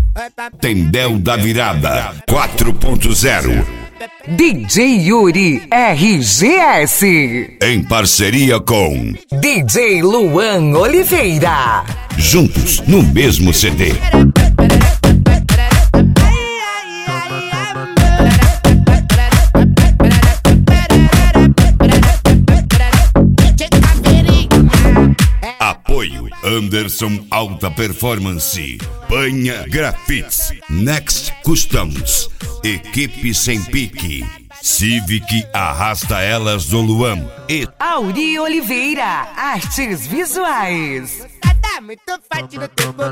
Tendel da Virada 4.0. DJ Yuri RGS. Em parceria com DJ Luan Oliveira. Juntos no mesmo CD. Apoio Anderson Alta Performance, Panha Grafits, Next Customs, Equipe Sem Pique, Civic Arrasta Elas do Luan e Auri Oliveira, Artes Visuais. Muito forte no tempo.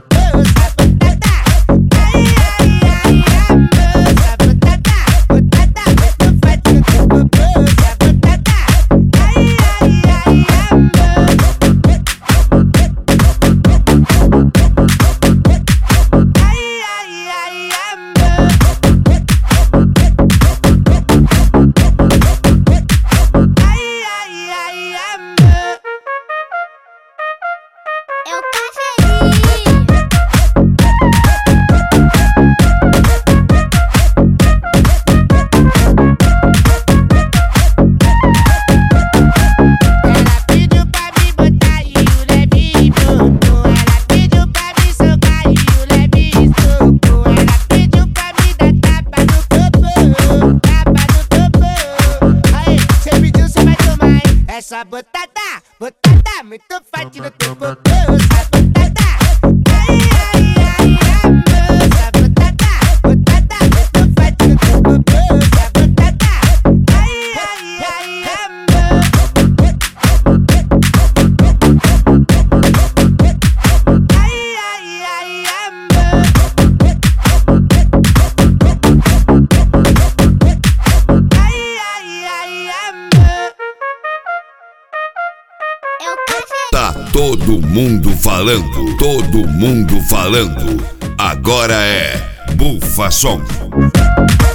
Essa botada, muito forte no teu popô. Essa botada, essa botada, muito forte no teu popô. Essa botada, Tá todo mundo falando, agora é Bufa Som.